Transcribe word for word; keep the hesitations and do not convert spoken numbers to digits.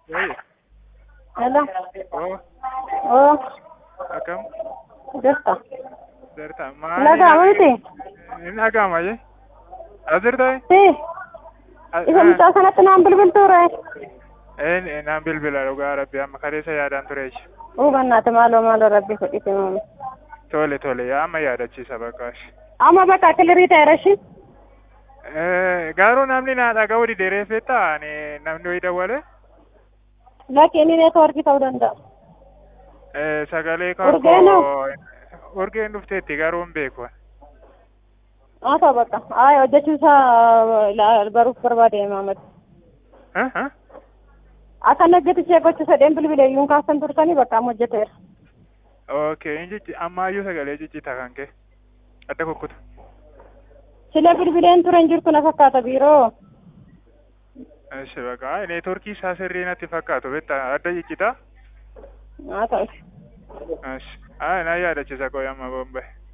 Oye, Hello. oh, Oh, akkam jirta. jirta Dhaga'ama maali miti? hin dhaga'ama jee as jirta Si. Isa mucaa sanatti naan bilbiltuure. een naan bilbila dhugaa rabbi amma kaleessa yaadaan ture jecha Hubannaati maaloo maaloo rabbi fudhite maama. tole tole yaa amma yaadachiisa bakkaash Amma bakka kilirii ta'e rashi. gaaruu namni naa dhaga'uu didee reeffetta ani namni wayi dawwale Lakki inni neetwoorkii ta'uu danda'a. sagalee Urgeenu? kaakoo urgeen dhufteetti garuu hin beeku Haa ta'u bakka. Haa hojjechiisaa baruuf barbaade maamati. Akka naggeetti ishee gochisa dheen bilbilee iyyuu kaasan turtanii bakka amma hojjeteera. okay injichi ammaayyuu sagalee ciccita kan kee adda kukkutu Sila bilbileen ture hin jirtu na fakkaata biiroo. Eshi bakka neetworkii isaa sirrii natti fakkaatu betta adda ciccita Haa ta'u. Eshi naa yaadachiisa qoy amma bombay